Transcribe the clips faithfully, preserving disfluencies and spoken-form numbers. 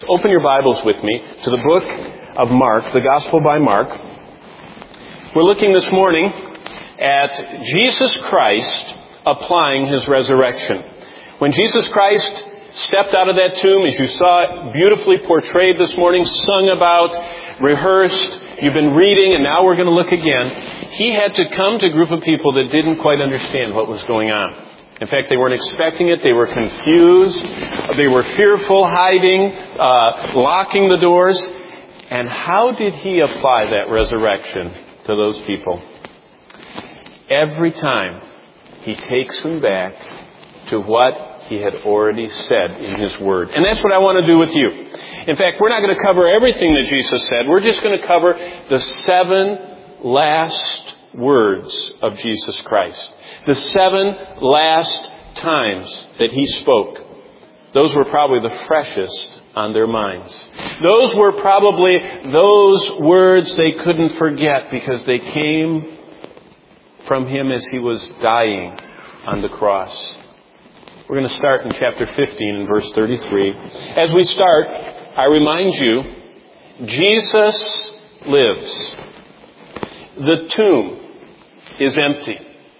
Open your Bibles with me to the book of Mark, the Gospel by Mark. We're looking this morning at Jesus Christ applying His resurrection. When Jesus Christ stepped out of that tomb, as you saw it beautifully portrayed this morning, sung about, rehearsed, you've been reading, and now we're going to look again. He had to come to a group of people that didn't quite understand what was going on. In fact, they weren't expecting it. They were confused. They were fearful, hiding, uh, locking the doors. And how did He apply that resurrection to those people? Every time He takes them back to what He had already said in His Word. And that's what I want to do with you. In fact, we're not going to cover everything that Jesus said. We're just going to cover the seven last words of Jesus Christ. The seven last times that He spoke. Those were probably the freshest on their minds. Those were probably those words they couldn't forget because they came from Him as He was dying on the cross. We're going to start in chapter fifteen and verse thirty-three. As we start, I remind you, Jesus lives. The tomb is empty.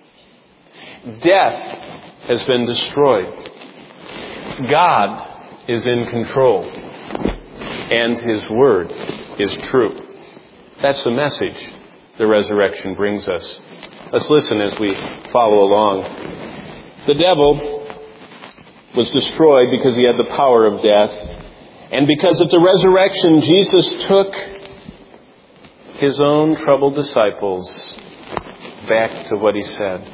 Death has been destroyed. God is in control. And His Word is true. That's the message the resurrection brings us. Let's listen as we follow along. The devil was destroyed because he had the power of death. And because of the resurrection, Jesus took His own troubled disciples back to what He said.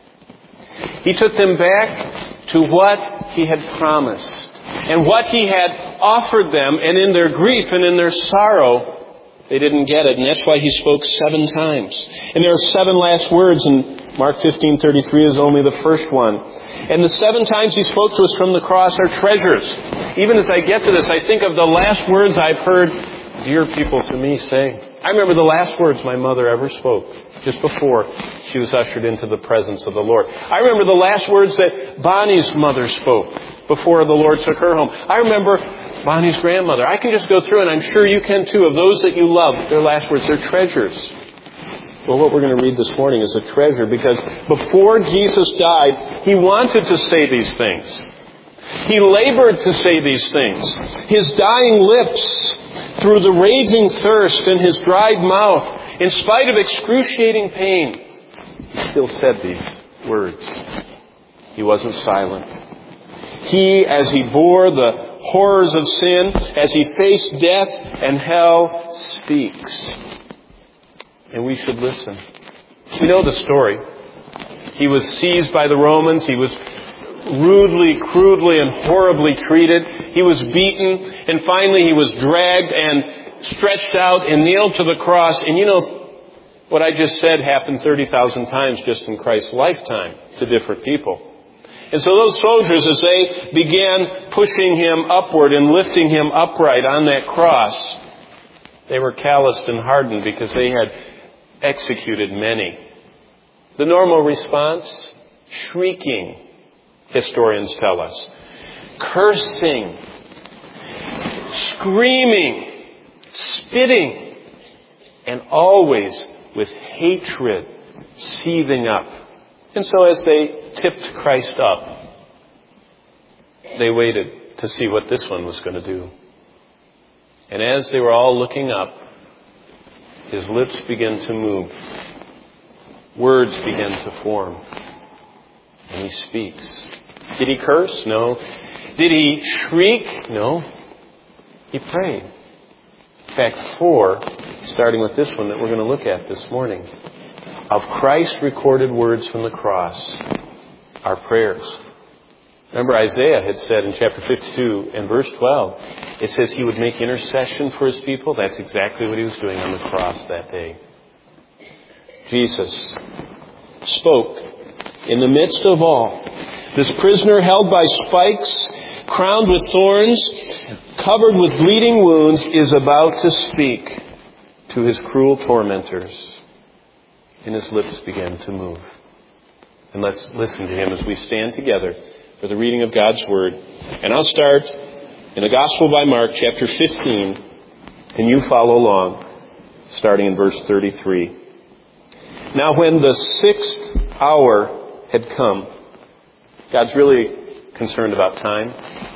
He took them back to what He had promised and what He had offered them. And in their grief and in their sorrow, they didn't get it. And that's why He spoke seven times. And there are seven last words, and Mark fifteen thirty-three is only the first one. And the seven times He spoke to us from the cross are treasures. Even as I get to this, I think of the last words I've heard dear people to me say. I remember the last words my mother ever spoke just before she was ushered into the presence of the Lord. I remember the last words that Bonnie's mother spoke before the Lord took her home. I remember Bonnie's grandmother. I can just go through, and I'm sure you can too, of those that you love, their last words, their treasures. Well, what we're going to read this morning is a treasure because before Jesus died, He wanted to say these things. He labored to say these things. His dying lips, through the raging thirst in His dried mouth, in spite of excruciating pain, He still said these words. He wasn't silent. He, as He bore the horrors of sin, as He faced death and hell, speaks. And we should listen. We know the story. He was seized by the Romans. He was rudely, crudely, and horribly treated. He was beaten, and finally He was dragged and stretched out and nailed to the cross. And you know, what I just said happened thirty thousand times just in Christ's lifetime to different people. And so those soldiers, as they began pushing Him upward and lifting Him upright on that cross, they were calloused and hardened because they had executed many. The normal response? Shrieking, historians tell us. Cursing. Screaming. Spitting. And always with hatred seething up. And so as they tipped Christ up, they waited to see what this one was going to do. And as they were all looking up, His lips began to move. Words began to form. And He speaks. Did He curse? No. Did He shriek? No. He prayed. In fact, four, starting with this one that we're going to look at this morning, of Christ recorded words from the cross are prayers. Remember, Isaiah had said in chapter fifty-two and verse twelve, it says He would make intercession for His people. That's exactly what He was doing on the cross that day. Jesus spoke in the midst of all. This prisoner held by spikes, crowned with thorns, covered with bleeding wounds, is about to speak to his cruel tormentors. And His lips began to move. And let's listen to Him as we stand together for the reading of God's Word. And I'll start in the Gospel by Mark, chapter fifteen, and you follow along, starting in verse thirty-three. Now when the sixth hour had come, God's really concerned about time.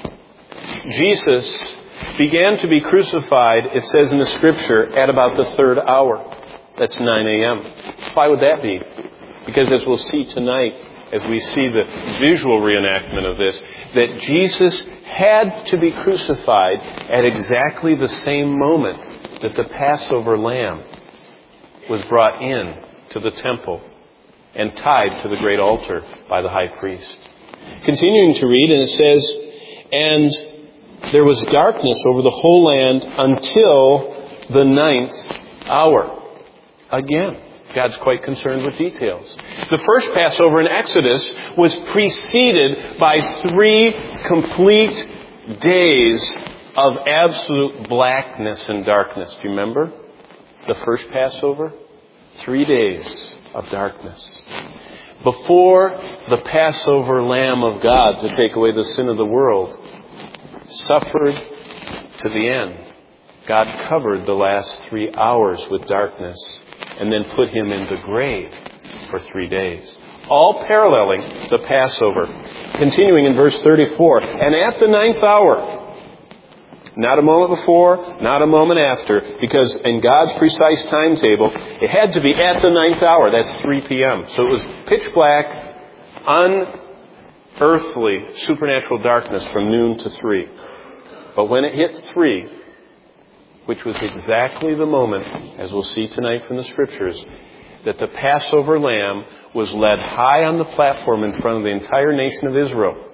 Jesus began to be crucified, it says in the Scripture, at about the third hour. That's nine a.m. Why would that be? Because as we'll see tonight, as we see the visual reenactment of this, that Jesus had to be crucified at exactly the same moment that the Passover lamb was brought in to the temple and tied to the great altar by the high priest. Continuing to read, and it says, and there was darkness over the whole land until the ninth hour. Again, God's quite concerned with details. The first Passover in Exodus was preceded by three complete days of absolute blackness and darkness. Do you remember the first Passover? Three days of darkness. Before the Passover Lamb of God to take away the sin of the world suffered to the end, God covered the last three hours with darkness and then put him in the grave for three days. All paralleling the Passover. Continuing in verse thirty-four, and at the ninth hour, not a moment before, not a moment after, because in God's precise timetable, it had to be at the ninth hour. That's three p.m. So it was pitch black, unearthly, supernatural darkness from noon to three. But when it hit three, which was exactly the moment, as we'll see tonight from the Scriptures, that the Passover lamb was led high on the platform in front of the entire nation of Israel.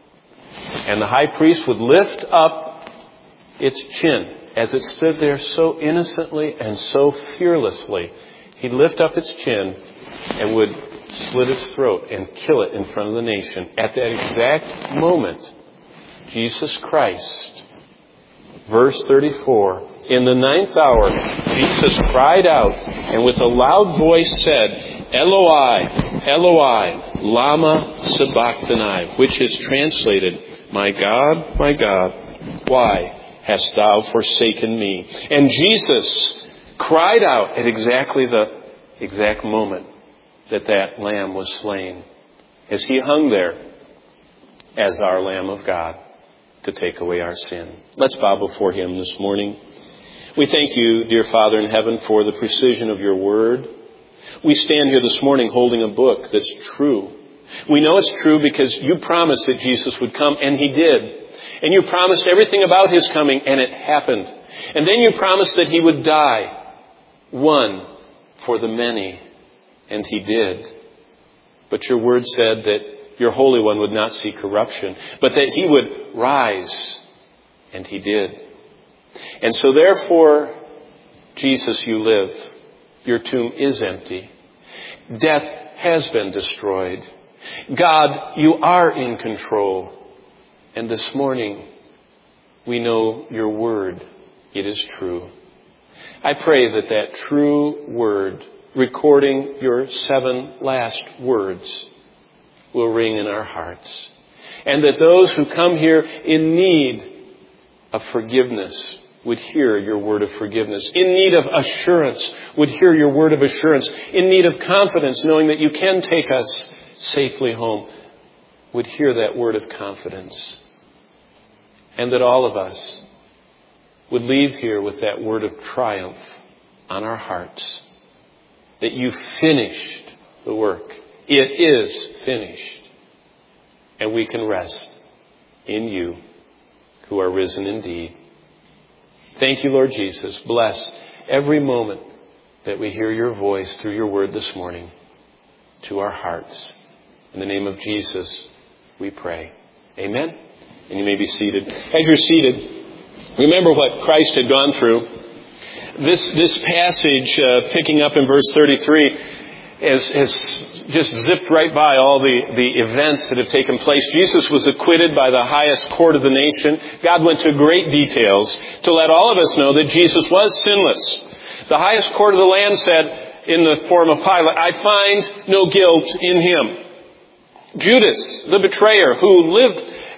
And the high priest would lift up its chin as it stood there so innocently and so fearlessly. He'd lift up its chin and would slit its throat and kill it in front of the nation. At that exact moment, Jesus Christ, verse thirty-four, in the ninth hour, Jesus cried out and with a loud voice said, Eloi, Eloi, lama sabachthani, which is translated, my God, my God, why hast thou forsaken me? And Jesus cried out at exactly the exact moment that that lamb was slain, as he hung there as our Lamb of God to take away our sin. Let's bow before him this morning. We thank you, dear Father in heaven, for the precision of your word. We stand here this morning holding a book that's true. We know it's true because you promised that Jesus would come, and he did. And you promised everything about his coming, and it happened. And then you promised that he would die, one for the many, and he did. But your word said that your Holy One would not see corruption, but that he would rise, and he did. And so therefore, Jesus, you live. Your tomb is empty. Death has been destroyed. God, you are in control. And this morning, we know your word, it is true. I pray that that true word, recording your seven last words, will ring in our hearts. And that those who come here in need of forgiveness would hear your word of forgiveness. In need of assurance would hear your word of assurance. In need of confidence, knowing that you can take us safely home, would hear that word of confidence. And that all of us would leave here with that word of triumph on our hearts. That you finished the work. It is finished. And we can rest in you who are risen indeed. Thank you, Lord Jesus. Bless every moment that we hear your voice through your word this morning to our hearts. In the name of Jesus, we pray. Amen. And you may be seated. As you're seated, remember what Christ had gone through. This this passage, uh, picking up in verse thirty-three, has, has just zipped right by all the, the events that have taken place. Jesus was acquitted by the highest court of the nation. God went to great details to let all of us know that Jesus was sinless. The highest court of the land said, in the form of Pilate, I find no guilt in him. Judas, the betrayer, who lived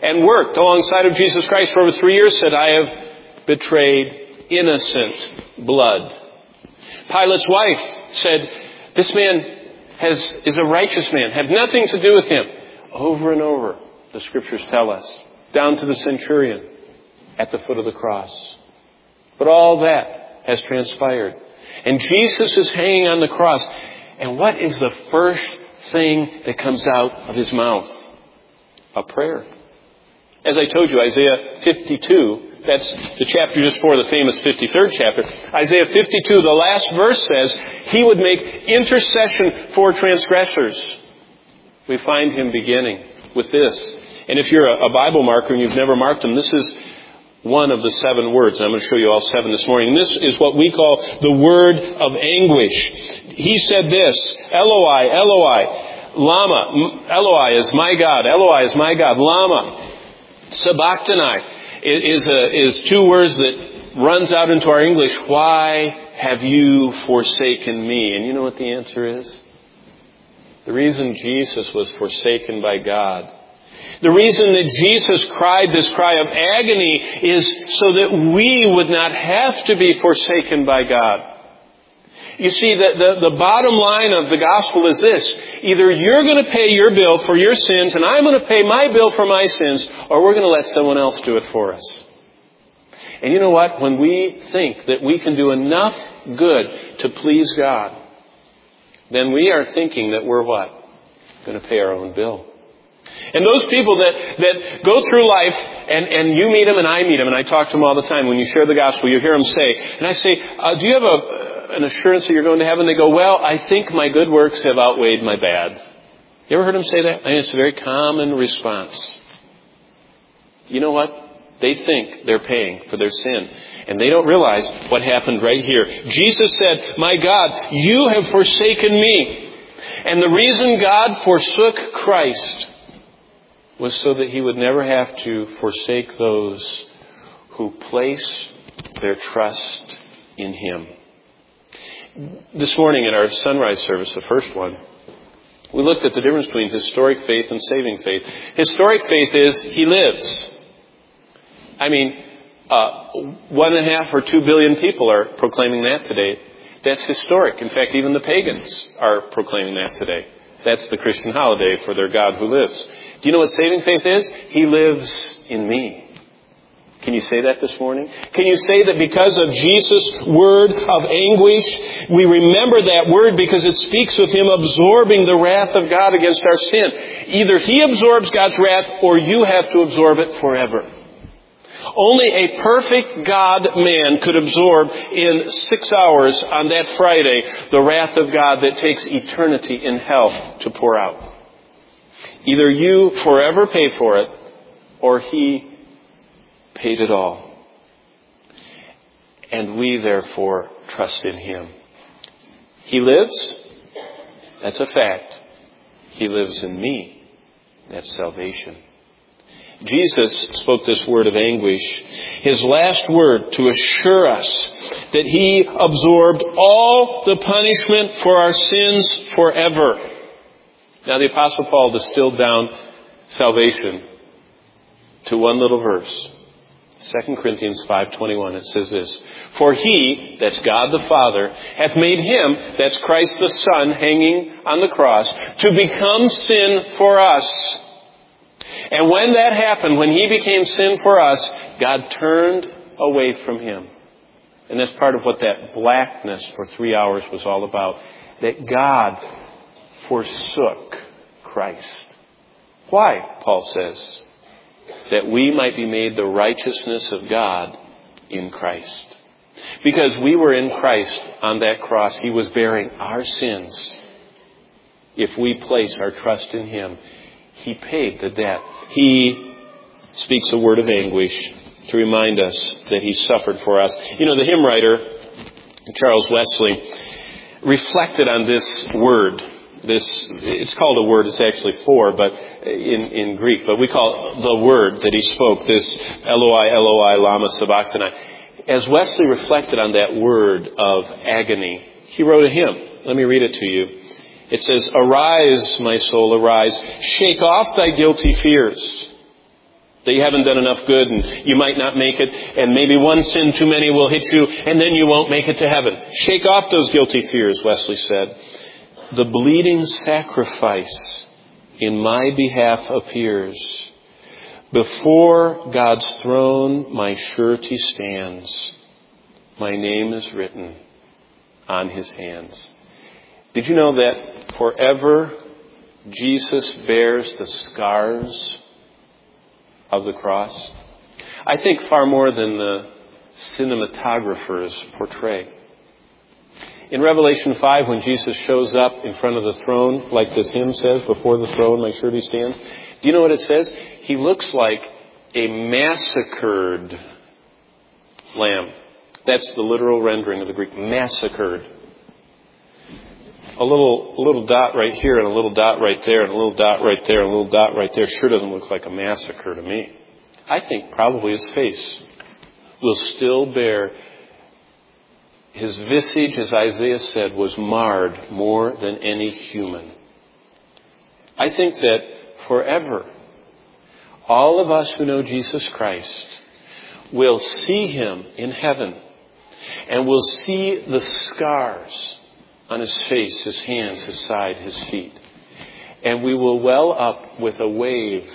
and worked alongside of Jesus Christ for over three years, said, I have betrayed innocent blood. Pilate's wife said, this man has, is a righteous man, have nothing to do with him. Over and over, the Scriptures tell us, down to the centurion at the foot of the cross. But all that has transpired. And Jesus is hanging on the cross. And what is the first thing that comes out of his mouth? A prayer. As I told you, Isaiah fifty-two, that's the chapter just before the famous fifty-third chapter. Isaiah fifty-two, the last verse says, he would make intercession for transgressors. We find him beginning with this. And if you're a Bible marker and you've never marked them, this is one of the seven words. I'm going to show you all seven this morning. And this is what we call the word of anguish. He said this, Eloi, Eloi, Lama. Eloi is my God. Eloi is my God. Lama. Sabachthani is, a, is two words that runs out into our English. Why have you forsaken me? And you know what the answer is? The reason Jesus was forsaken by God, the reason that Jesus cried this cry of agony is so that we would not have to be forsaken by God. You see, the, the, the bottom line of the gospel is this. Either you're going to pay your bill for your sins and I'm going to pay my bill for my sins, or we're going to let someone else do it for us. And you know what? When we think that we can do enough good to please God, then we are thinking that we're what? Going to pay our own bill. And those people that, that go through life, and, and you meet them and I meet them, and I talk to them all the time. When you share the gospel, you hear them say, and I say, uh, do you have a, an assurance that you're going to heaven? They go, well, I think my good works have outweighed my bad. You ever heard them say that? I mean, it's a very common response. You know what? They think they're paying for their sin. And they don't realize what happened right here. Jesus said, my God, you have forsaken me. And the reason God forsook Christ was so that he would never have to forsake those who place their trust in him. This morning in our sunrise service, the first one, we looked at the difference between historic faith and saving faith. Historic faith is he lives. I mean, uh, one and a half or two billion people are proclaiming that today. That's historic. In fact, even the pagans are proclaiming that today. That's the Christian holiday for their God who lives. Do you know what saving faith is? He lives in me. Can you say that this morning? Can you say that because of Jesus' word of anguish, we remember that word because it speaks of him absorbing the wrath of God against our sin? Either he absorbs God's wrath or you have to absorb it forever. Only a perfect God-man could absorb in six hours on that Friday the wrath of God that takes eternity in hell to pour out. Either you forever pay for it, or he paid it all. And we therefore trust in him. He lives. That's a fact. He lives in me. That's salvation. Jesus spoke this word of anguish, his last word to assure us that he absorbed all the punishment for our sins forever. Now the Apostle Paul distilled down salvation to one little verse. Second Corinthians five twenty-one, it says this, for he, that's God the Father, hath made him, that's Christ the Son, hanging on the cross, to become sin for us. And when that happened, when he became sin for us, God turned away from him. And that's part of what that blackness for three hours was all about. That God forsook Christ. Why, Paul says? That we might be made the righteousness of God in Christ. Because we were in Christ on that cross. He was bearing our sins. If we place our trust in him, he paid the debt. He speaks a word of anguish to remind us that he suffered for us. You know, the hymn writer, Charles Wesley, reflected on this word. This, it's called a word, it's actually four, but in, in Greek, but we call it the word that he spoke, this Eloi, Eloi, lama sabachthani. As Wesley reflected on that word of agony, he wrote a hymn. Let me read it to you. It says, arise, my soul, arise. Shake off thy guilty fears. That you haven't done enough good and you might not make it, and maybe one sin too many will hit you, and then you won't make it to heaven. Shake off those guilty fears, Wesley said. The bleeding sacrifice in my behalf appears. Before God's throne my surety stands. My name is written on His hands. Did you know that forever Jesus bears the scars of the cross? I think far more than the cinematographers portray. In Revelation five, when Jesus shows up in front of the throne, like this hymn says, before the throne my surety stands, do you know what it says? He looks like a massacred lamb. That's the literal rendering of the Greek, massacred. A little, a little dot right here and a little dot right there and a little dot right there and a little dot right there sure doesn't look like a massacre to me. I think probably his face will still bear. His visage, as Isaiah said, was marred more than any human. I think that forever, all of us who know Jesus Christ will see Him in heaven and will see the scars on His face, His hands, His side, His feet. And we will well up with a wave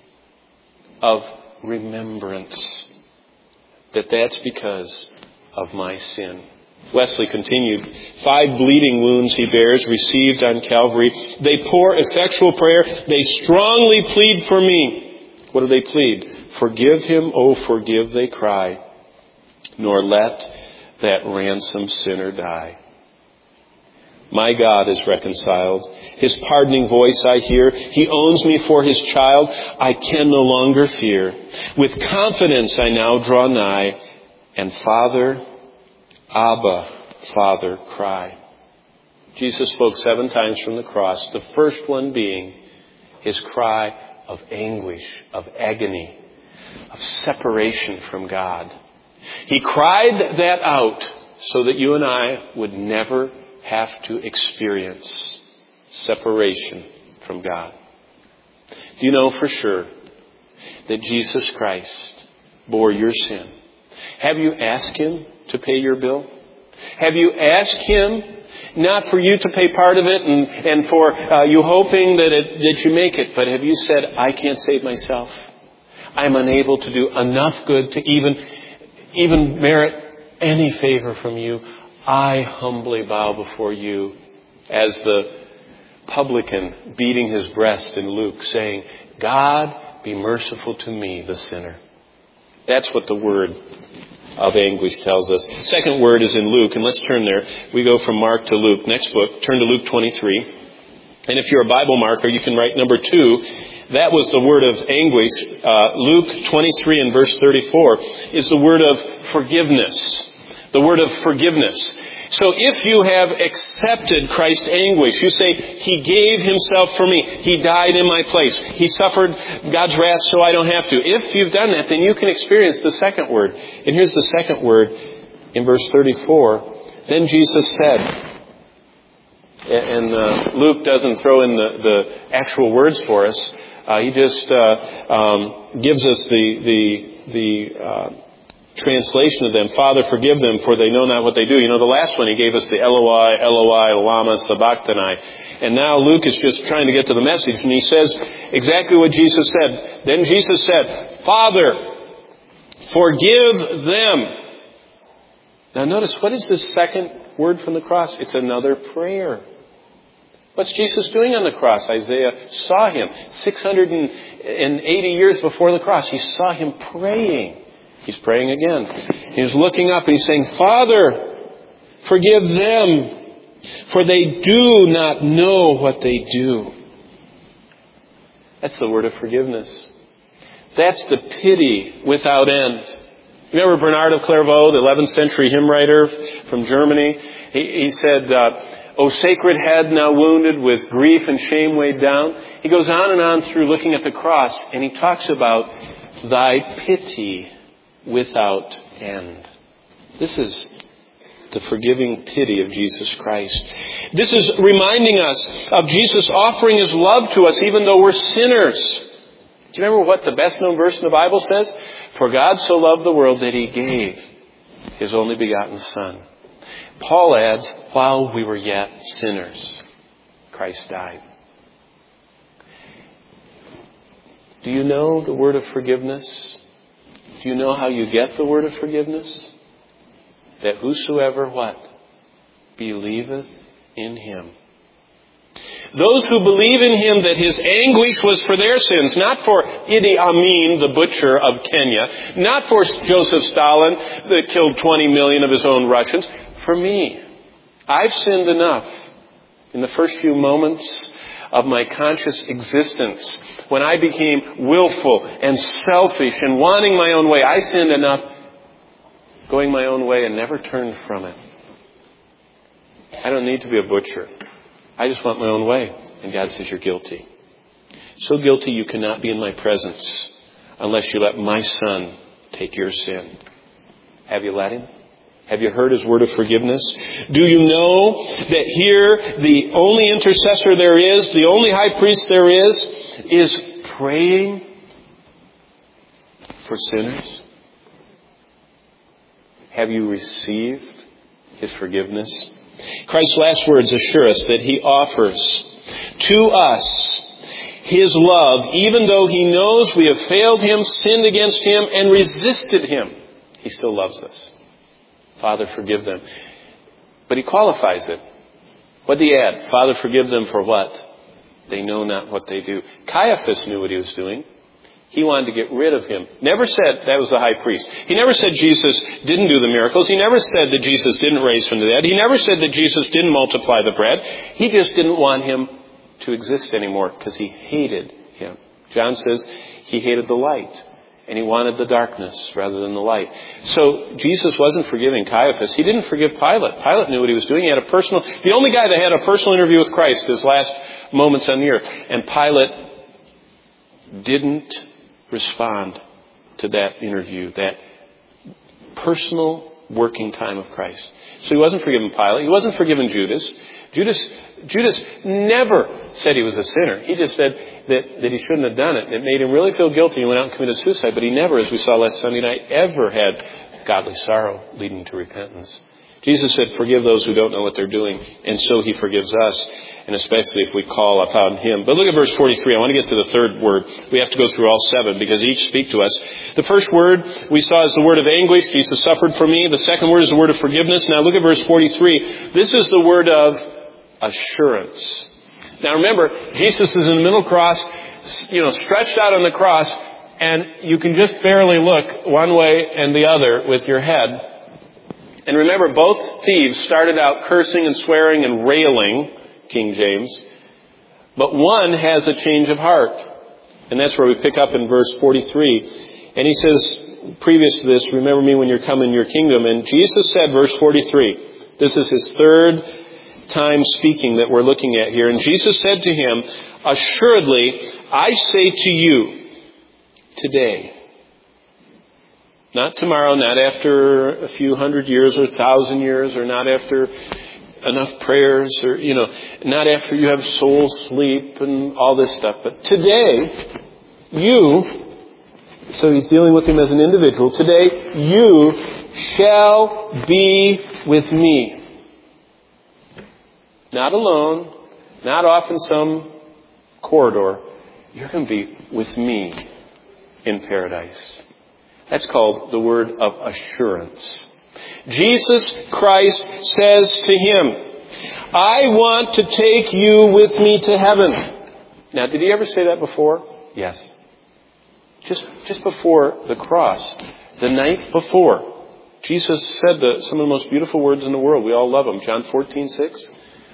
of remembrance that that's because of my sin. Wesley continued, five bleeding wounds He bears, received on Calvary. They pour effectual prayer. They strongly plead for me. What do they plead? Forgive him, oh forgive, they cry. Nor let that ransomed sinner die. My God is reconciled. His pardoning voice I hear. He owns me for His child. I can no longer fear. With confidence I now draw nigh. And Father, Abba, Father, cry. Jesus spoke seven times from the cross. The first one being His cry of anguish, of agony, of separation from God. He cried that out so that you and I would never have to experience separation from God. Do you know for sure that Jesus Christ bore your sin? Have you asked Him to pay your bill? Have you asked Him not for you to pay part of it and, and for uh, you hoping that, it, that you make it, but have you said, I can't save myself. I'm unable to do enough good to even, even merit any favor from you. I humbly bow before you as the publican beating his breast in Luke, saying, God, be merciful to me, the sinner. That's what the word of anguish tells us. Second word is in Luke, and let's turn there. We go from Mark to Luke. Next book, turn to Luke twenty-three. And if you're a Bible marker, you can write number two. That was the word of anguish. Uh, Luke twenty-three and verse thirty-four is the word of forgiveness. The word of forgiveness. So if you have accepted Christ's anguish, you say, He gave Himself for me. He died in my place. He suffered God's wrath so I don't have to. If you've done that, then you can experience the second word. And here's the second word in verse thirty-four. Then Jesus said, and uh, Luke doesn't throw in the, the actual words for us. Uh, he just uh, um, gives us the the the uh, translation of them. Father, forgive them, for they know not what they do. You know, the last one he gave us the Eloi, Eloi, lama sabachthani. And now Luke is just trying to get to the message, and he says exactly what Jesus said. Then Jesus said, Father, forgive them. Now notice, what is this second word from the cross? It's another prayer. What's Jesus doing on the cross? Isaiah saw Him six hundred eighty years before the cross. He saw Him praying. He's praying again. He's looking up and he's saying, Father, forgive them, for they do not know what they do. That's the word of forgiveness. That's the pity without end. You remember Bernard of Clairvaux, the eleventh century hymn writer from Germany? He, he said, uh, O sacred head now wounded with grief and shame weighed down. He goes on and on through looking at the cross, and he talks about thy pity without end. This is the forgiving pity of Jesus Christ. This is reminding us of Jesus offering His love to us even though we're sinners. Do you remember what the best known verse in the Bible says? For God so loved the world that He gave His only begotten Son. Paul adds, while we were yet sinners, Christ died. Do you know the word of forgiveness? Do you know how you get the word of forgiveness? That whosoever what? Believeth in Him. Those who believe in Him that His anguish was for their sins, not for Idi Amin, the butcher of Kenya, not for Joseph Stalin that killed twenty million of his own Russians, for me. I've sinned enough in the first few moments of my conscious existence when I became willful and selfish and wanting my own way. I sinned enough going my own way and never turned from it. I don't need to be a butcher. I just want my own way. And God says, you're guilty. So guilty you cannot be in my presence unless you let my Son take your sin. Have you let Him? Have you heard His word of forgiveness? Do you know that here the only intercessor there is, the only high priest there is, is praying for sinners? Have you received His forgiveness? Christ's last words assure us that He offers to us His love, even though He knows we have failed Him, sinned against Him, and resisted Him. He still loves us. Father, forgive them. But He qualifies it. What did He add? Father, forgive them for what? They know not what they do. Caiaphas knew what he was doing. He wanted to get rid of Him. Never said that was the high priest. He never said Jesus didn't do the miracles. He never said that Jesus didn't raise from the dead. He never said that Jesus didn't multiply the bread. He just didn't want Him to exist anymore because He hated Him. John says He hated the light and He wanted the darkness rather than the light. So Jesus wasn't forgiving Caiaphas. He didn't forgive Pilate. Pilate knew what he was doing. He had a personal, the only guy that had a personal interview with Christ his last moments on the earth. And Pilate didn't respond to that interview, that personal working time of Christ. So He wasn't forgiving Pilate. He wasn't forgiving Judas. Judas Judas never said he was a sinner. He just said that, that he shouldn't have done it. It made him really feel guilty. He went out and committed suicide. But he never, as we saw last Sunday night, ever had godly sorrow leading to repentance. Jesus said, forgive those who don't know what they're doing. And so He forgives us, and especially if we call upon Him. But look at verse forty-three. I want to get to the third word. We have to go through all seven because each speak to us. The first word we saw is the word of anguish. Jesus suffered for me. The second word is the word of forgiveness. Now look at verse forty-three. This is the word of assurance. Now remember, Jesus is in the middle cross, you know, stretched out on the cross, and you can just barely look one way and the other with your head. And remember, both thieves started out cursing and swearing and railing, King James. But one has a change of heart. And that's where we pick up in verse forty-three. And he says, previous to this, remember me when you're coming in your kingdom. And Jesus said, verse forty-three, this is His third time speaking that we're looking at here. And Jesus said to him, assuredly, I say to you, today, not tomorrow, not after a few hundred years or a thousand years, or not after enough prayers, or, you know, not after you have soul sleep and all this stuff, but today, you, so He's dealing with him as an individual, today you shall be with me. Not alone, not off in some corridor. You're going to be with me in paradise. That's called the word of assurance. Jesus Christ says to him, I want to take you with me to heaven. Now, did He ever say that before? Yes. Just, just before the cross, the night before, Jesus said the, some of the most beautiful words in the world. We all love them. John fourteen six.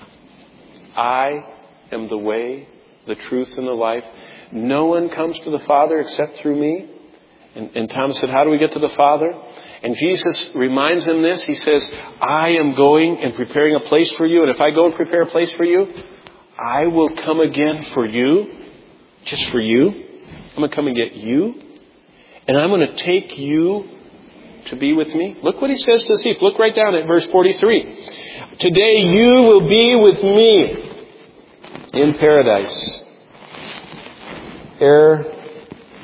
I am the way, the truth, and the life. No one comes to the Father except through me. And, and Thomas said, how do we get to the Father? And Jesus reminds them this. He says, I am going and preparing a place for you. And if I go and prepare a place for you, I will come again for you. Just for you. I'm going to come and get you. And I'm going to take you to be with me. Look what He says to the thief. Look right down at verse forty-three. Today you will be with me in paradise. Ere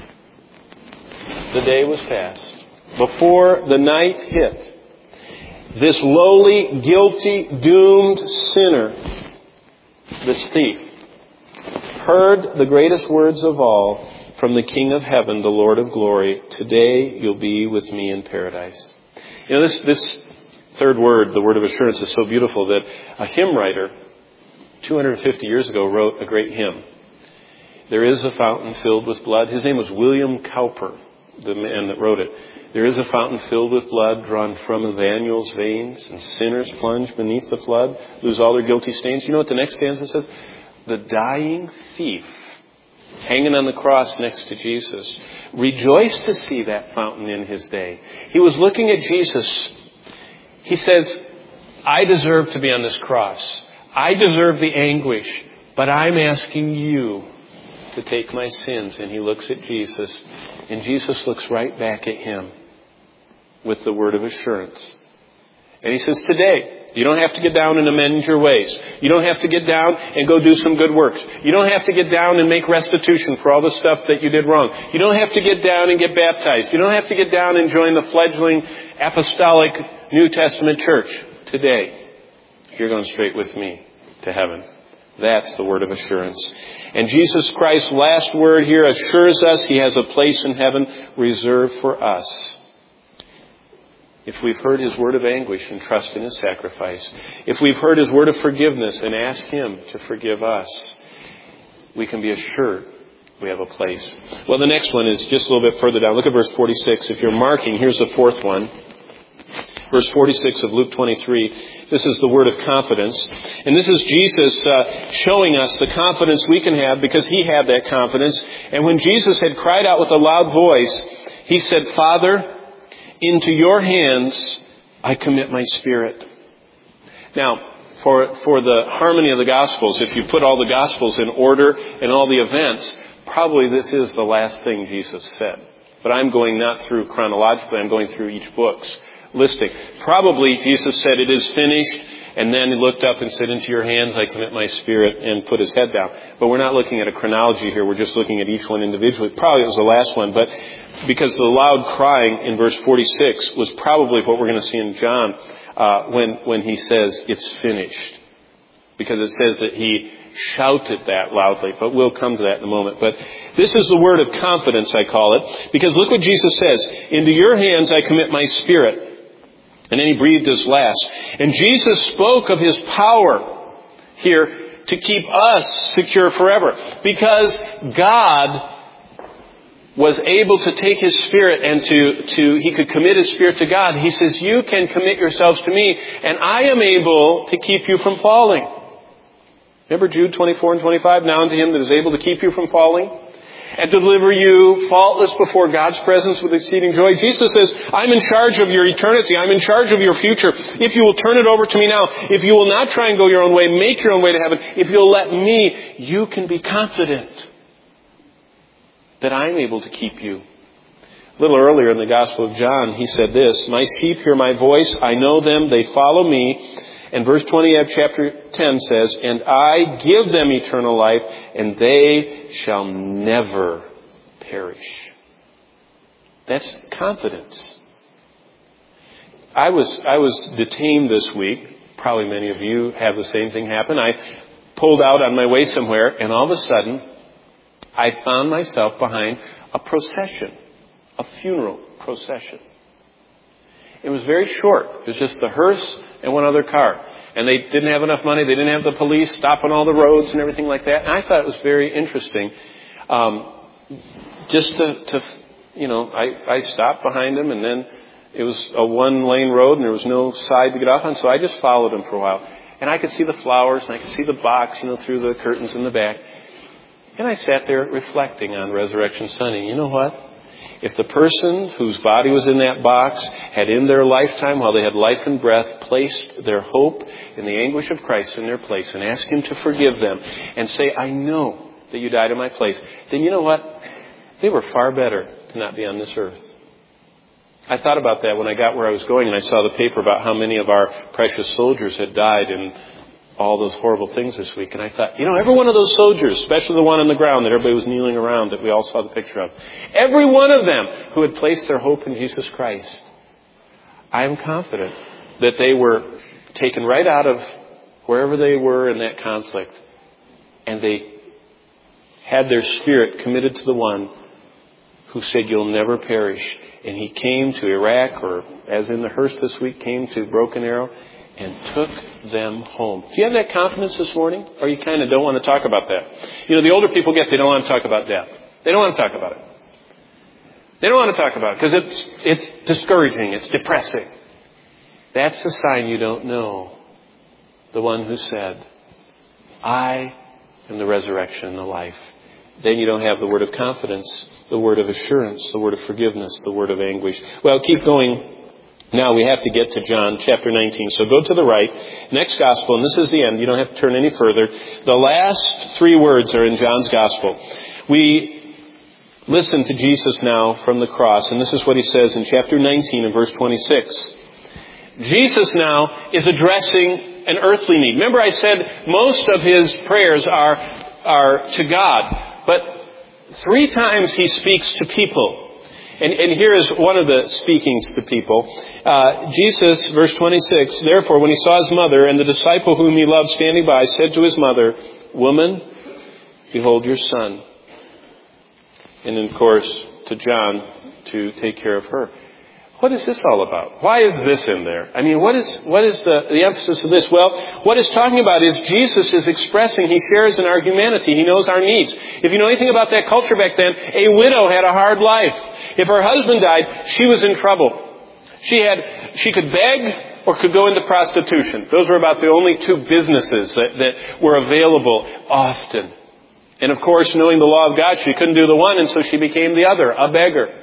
the day was past, before the night hit, this lowly, guilty, doomed sinner, this thief, heard the greatest words of all from the King of Heaven, the Lord of Glory. Today you'll be with me in paradise. You know, this, this third word, the word of assurance, is so beautiful that a hymn writer two hundred fifty years ago wrote a great hymn. There is a fountain filled with blood. His name was William Cowper, the man that wrote it. There is a fountain filled with blood drawn from Emmanuel's veins, and sinners plunge beneath the flood, lose all their guilty stains. You know what the next stanza says? The dying thief, hanging on the cross next to Jesus, rejoiced to see that fountain in his day. He was looking at Jesus. He says, I deserve to be on this cross. I deserve the anguish, but I'm asking you to take my sins. And he looks at Jesus, and Jesus looks right back at him with the word of assurance. And he says, today, you don't have to get down and amend your ways. You don't have to get down and go do some good works. You don't have to get down and make restitution for all the stuff that you did wrong. You don't have to get down and get baptized. You don't have to get down and join the fledgling apostolic New Testament church. Today, you're going straight with me to heaven. That's the word of assurance. And Jesus Christ's last word here assures us he has a place in heaven reserved for us. If we've heard his word of anguish and trust in his sacrifice, if we've heard his word of forgiveness and ask him to forgive us, we can be assured we have a place. Well, the next one is just a little bit further down. Look at verse forty-six. If you're marking, here's the fourth one. Verse forty-six of Luke twenty-three. This is the word of confidence. And this is Jesus uh, showing us the confidence we can have because he had that confidence. And when Jesus had cried out with a loud voice, he said, Father, into your hands I commit my spirit. Now, for, for the harmony of the Gospels, if you put all the Gospels in order and all the events, probably this is the last thing Jesus said. But I'm going not through chronologically, I'm going through each book's listing. Probably Jesus said, it is finished, and then he looked up and said, into your hands I commit my spirit, and put his head down. But we're not looking at a chronology here, we're just looking at each one individually. Probably it was the last one, but because the loud crying in verse forty-six was probably what we're going to see in John uh, when, when he says, it's finished. Because it says that he shouted that loudly, but we'll come to that in a moment. But this is the word of confidence, I call it, because look what Jesus says, into your hands I commit my spirit. And then he breathed his last. And Jesus spoke of his power here to keep us secure forever. Because God was able to take his spirit and to, to, he could commit his spirit to God. He says, you can commit yourselves to me, and I am able to keep you from falling. Remember Jude twenty-four and twenty-five? Now unto him that is able to keep you from falling and to deliver you faultless before God's presence with exceeding joy. Jesus says, I'm in charge of your eternity. I'm in charge of your future. If you will turn it over to me now, if you will not try and go your own way, make your own way to heaven, if you'll let me, you can be confident that I'm able to keep you. A little earlier in the Gospel of John, he said this, my sheep hear my voice. I know them. They follow me. And verse twenty of chapter ten says, and I give them eternal life, and they shall never perish. That's confidence. I was, I was detained this week. Probably many of you have the same thing happen. I pulled out on my way somewhere, and all of a sudden, I found myself behind a procession, a funeral procession. It was very short. It was just the hearse and one other car. And they didn't have enough money. They didn't have the police stopping all the roads and everything like that. And I thought it was very interesting. Um, just to, to, you know, I, I stopped behind them, and then it was a one-lane road and there was no side to get off on. So I just followed them for a while. And I could see the flowers and I could see the box, you know, through the curtains in the back. And I sat there reflecting on Resurrection Sunday. You know what? If the person whose body was in that box had in their lifetime, while they had life and breath, placed their hope in the anguish of Christ in their place and asked him to forgive them and say, I know that you died in my place, then you know what? They were far better to not be on this earth. I thought about that when I got where I was going, and I saw the paper about how many of our precious soldiers had died in all those horrible things this week. And I thought, you know, every one of those soldiers, especially the one on the ground that everybody was kneeling around that we all saw the picture of, every one of them who had placed their hope in Jesus Christ, I am confident that they were taken right out of wherever they were in that conflict, and they had their spirit committed to the one who said, you'll never perish. And he came to Iraq, or as in the hearse this week, came to Broken Arrow and took them home. Do you have that confidence this morning? Or you kind of don't want to talk about that? You know, the older people get, they don't want to talk about death. They don't want to talk about it. They don't want to talk about it because it's, it's discouraging. It's depressing. That's a sign you don't know the one who said, I am the resurrection and the life. Then you don't have the word of confidence, the word of assurance, the word of forgiveness, the word of anguish. Well, keep going. Now we have to get to John chapter nineteen. So go to the right. Next gospel, and this is the end. You don't have to turn any further. The last three words are in John's gospel. We listen to Jesus now from the cross, and this is what he says in chapter nineteen and verse twenty-six. Jesus now is addressing an earthly need. Remember I said most of his prayers are, are to God. But three times he speaks to people. And, and here is one of the speakings to people. Uh, Jesus, verse twenty-six, therefore, when he saw his mother and the disciple whom he loved standing by, said to his mother, Woman, behold your son. And then, of course, to John to take care of her. What is this all about? Why is this in there? I mean, what is what is the, the emphasis of this? Well, what it's talking about is Jesus is expressing, he shares in our humanity. He knows our needs. If you know anything about that culture back then, a widow had a hard life. If her husband died, she was in trouble. She had, she could beg or could go into prostitution. Those were about the only two businesses that, that were available often. And of course, knowing the law of God, she couldn't do the one, and so she became the other, a beggar.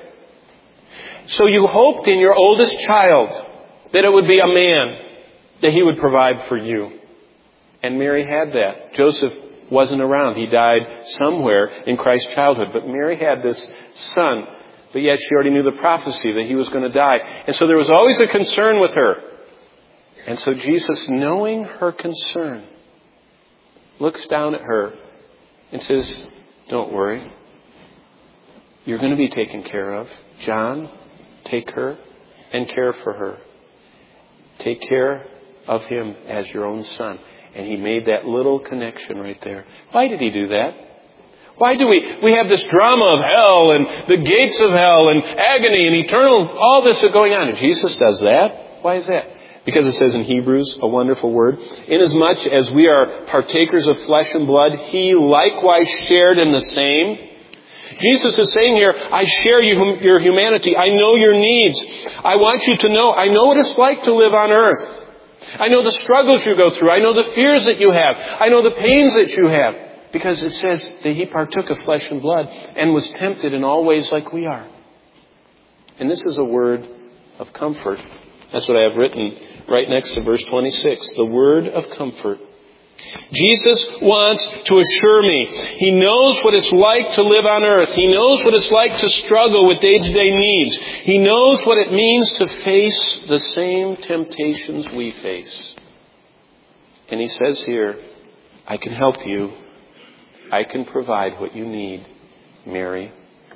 So you hoped in your oldest child that it would be a man, that he would provide for you. And Mary had that. Joseph wasn't around. He died somewhere in Christ's childhood. But Mary had this son. But yet she already knew the prophecy that he was going to die. And so there was always a concern with her. And so Jesus, knowing her concern, looks down at her and says, don't worry. You're going to be taken care of. John, take her and care for her. Take care of him as your own son. And he made that little connection right there. Why did he do that? Why do we, we have this drama of hell and the gates of hell and agony and eternal, all this is going on. And Jesus does that. Why is that? Because it says in Hebrews, a wonderful word, inasmuch as we are partakers of flesh and blood, he likewise shared in the same. Jesus is saying here, I share you, your humanity. I know your needs. I want you to know, I know what it's like to live on earth. I know the struggles you go through. I know the fears that you have. I know the pains that you have. Because it says that he partook of flesh and blood and was tempted in all ways like we are. And this is a word of comfort. That's what I have written right next to verse twenty-six. The word of comfort. Jesus wants to assure me. He knows what it's like to live on earth. He knows what it's like to struggle with day-to-day needs. He knows what it means to face the same temptations we face. And he says here, I can help you. I can provide what you need, Mary,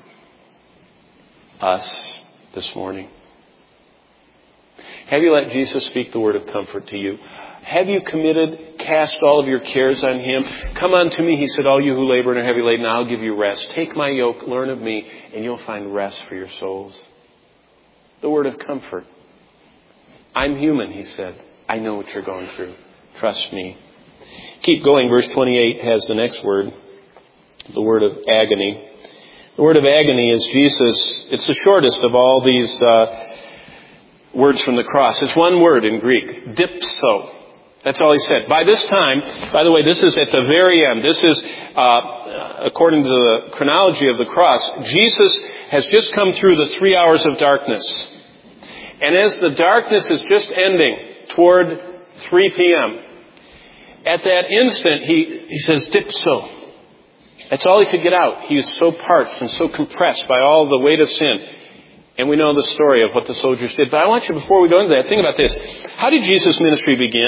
us this morning. Have you let Jesus speak the word of comfort to you? Have you committed, cast all of your cares on him? Come unto me, he said, all you who labor and are heavy laden, I'll give you rest. Take my yoke, learn of me, and you'll find rest for your souls. The word of comfort. I'm human, he said. I know what you're going through. Trust me. Keep going. Verse twenty-eight has the next word. The word of agony. The word of agony is Jesus. It's the shortest of all these uh, words from the cross. It's one word in Greek. Dipso. That's all he said. By this time, by the way, this is at the very end. This is, uh, according to the chronology of the cross, Jesus has just come through the three hours of darkness. And as the darkness is just ending toward three p.m., at that instant, he, he says, dipso. That's all he could get out. He was so parched and so compressed by all the weight of sin. And we know the story of what the soldiers did. But I want you, before we go into that, think about this. How did Jesus' ministry begin?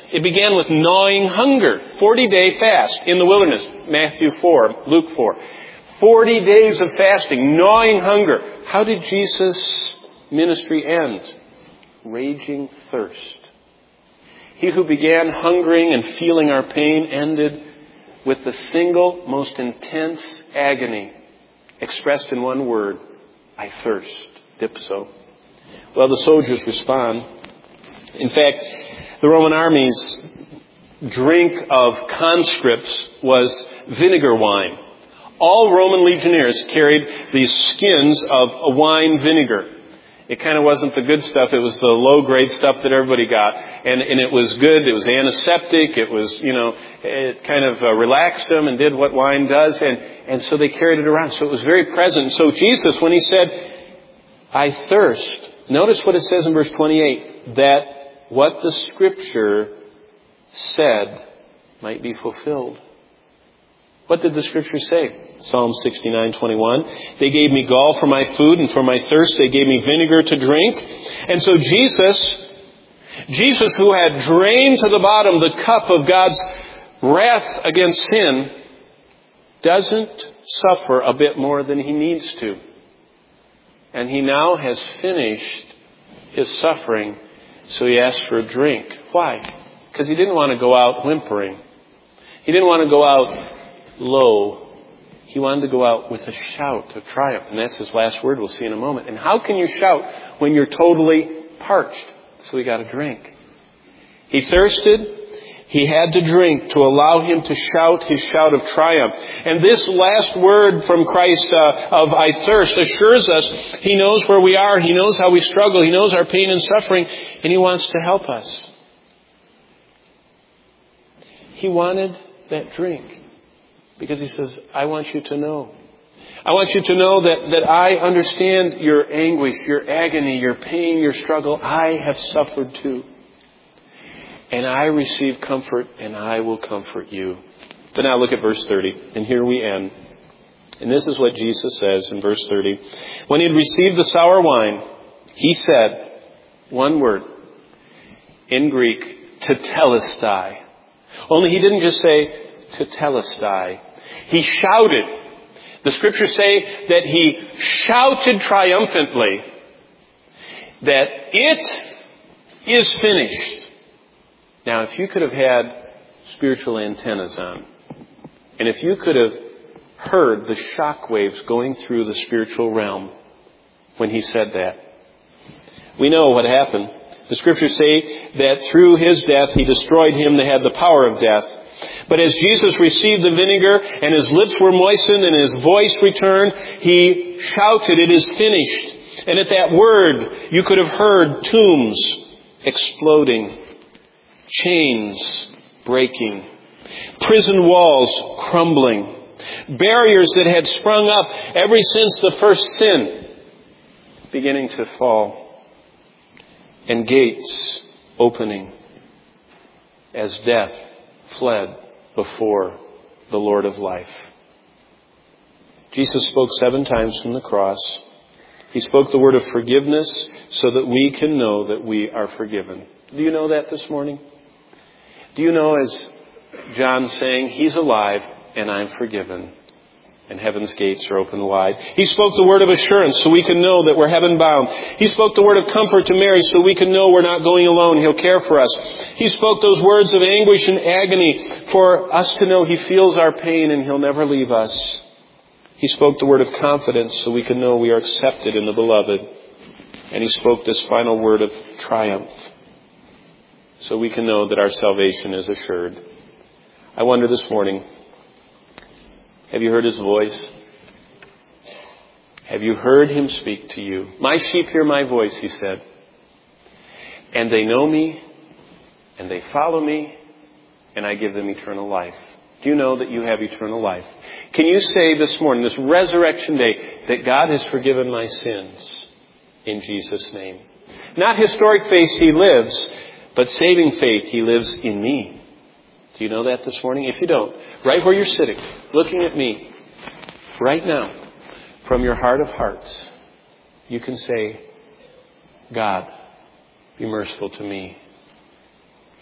It began with gnawing hunger. forty-day fast in the wilderness. Matthew four, Luke four. forty days of fasting, gnawing hunger. How did Jesus' ministry end? Raging thirst. He who began hungering and feeling our pain ended with the single most intense agony expressed in one word: I thirst. Dipso. Well, the soldiers respond. In fact, the Roman army's drink of conscripts was vinegar wine. All Roman legionnaires carried these skins of wine vinegar. It kind of wasn't the good stuff. It was the low-grade stuff that everybody got. And, and it was good. It was antiseptic. It was, you know, it kind of uh, relaxed them and did what wine does. And, and so they carried it around. So it was very present. So Jesus, when he said, I thirst, notice what it says in verse twenty-eight, that what the Scripture said might be fulfilled. What did the Scripture say? Psalm sixty-nine twenty-one. They gave me gall for my food, and for my thirst they gave me vinegar to drink. And so Jesus, Jesus who had drained to the bottom the cup of God's wrath against sin, doesn't suffer a bit more than he needs to. And he now has finished his suffering, so he asked for a drink. Why? Because he didn't want to go out whimpering. He didn't want to go out low. He wanted to go out with a shout of triumph. And that's his last word we'll see in a moment. And how can you shout when you're totally parched? So he got a drink. He thirsted. He had to drink to allow him to shout his shout of triumph. And this last word from Christ uh, of I thirst assures us he knows where we are. He knows how we struggle. He knows our pain and suffering. And he wants to help us. He wanted that drink. Because he says, I want you to know. I want you to know that, that I understand your anguish, your agony, your pain, your struggle. I have suffered too. And I receive comfort, and I will comfort you. But now look at verse thirty. And here we end. And this is what Jesus says in verse thirty. When he had received the sour wine, he said one word. In Greek, tetelestai. Only he didn't just say tetelestai. He shouted. The Scriptures say that he shouted triumphantly that it is finished. Now, if you could have had spiritual antennas on, and if you could have heard the shock waves going through the spiritual realm when he said that, we know what happened. The Scriptures say that through his death, he destroyed him that had the power of death. But as Jesus received the vinegar and his lips were moistened and his voice returned, he shouted, it is finished. And at that word, you could have heard tombs exploding, chains breaking, prison walls crumbling, barriers that had sprung up ever since the first sin beginning to fall, and gates opening as death fled before the Lord of life. Jesus spoke seven times from the cross. He spoke the word of forgiveness so that we can know that we are forgiven. Do you know that this morning? Do you know, as John saying, he's alive and I'm forgiven, and heaven's gates are open wide. He spoke the word of assurance so we can know that we're heaven bound. He spoke the word of comfort to Mary so we can know we're not going alone. He'll care for us. He spoke those words of anguish and agony for us to know he feels our pain and he'll never leave us. He spoke the word of confidence so we can know we are accepted in the beloved. And he spoke this final word of triumph so we can know that our salvation is assured. I wonder this morning, have you heard his voice? Have you heard him speak to you? My sheep hear my voice, he said. And they know me, and they follow me, and I give them eternal life. Do you know that you have eternal life? Can you say this morning, this resurrection day, that God has forgiven my sins in Jesus' name? Not historic faith he lives, but saving faith he lives in me. Do you know that this morning? If you don't, right where you're sitting, looking at me, right now, from your heart of hearts, you can say, God, be merciful to me,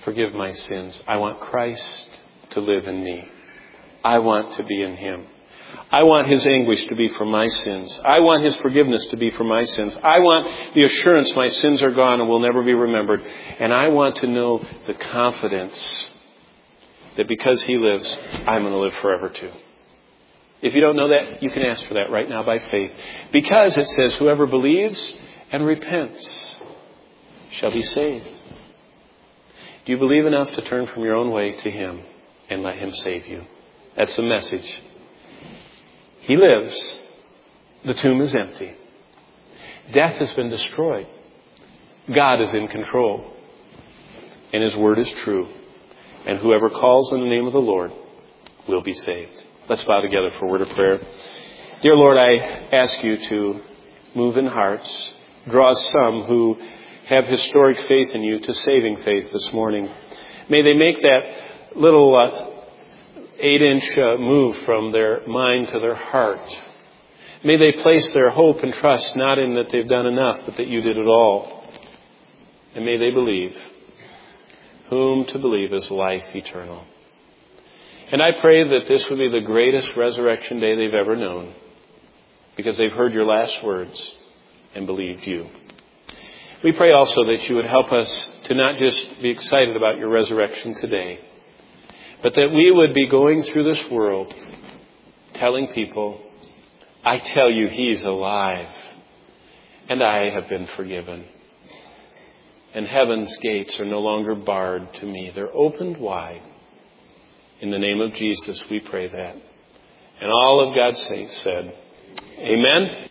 forgive my sins. I want Christ to live in me. I want to be in Him. I want His anguish to be for my sins. I want His forgiveness to be for my sins. I want the assurance my sins are gone and will never be remembered. And I want to know the confidence that because He lives, I'm going to live forever too. If you don't know that, you can ask for that right now by faith. Because it says, whoever believes and repents shall be saved. Do you believe enough to turn from your own way to Him and let Him save you? That's the message. He lives. The tomb is empty. Death has been destroyed. God is in control. And His word is true. And whoever calls on the name of the Lord will be saved. Let's bow together for a word of prayer. Dear Lord, I ask you to move in hearts. Draw some who have historic faith in you to saving faith this morning. May they make that little uh, eight-inch uh, move from their mind to their heart. May they place their hope and trust not in that they've done enough, but that you did it all. And may they believe. Whom to believe is life eternal. And I pray that this would be the greatest resurrection day they've ever known, because they've heard your last words and believed you. We pray also that you would help us to not just be excited about your resurrection today, but that we would be going through this world telling people, I tell you, He's alive, and I have been forgiven. And heaven's gates are no longer barred to me. They're opened wide. In the name of Jesus, we pray that. And all of God's saints said, Amen.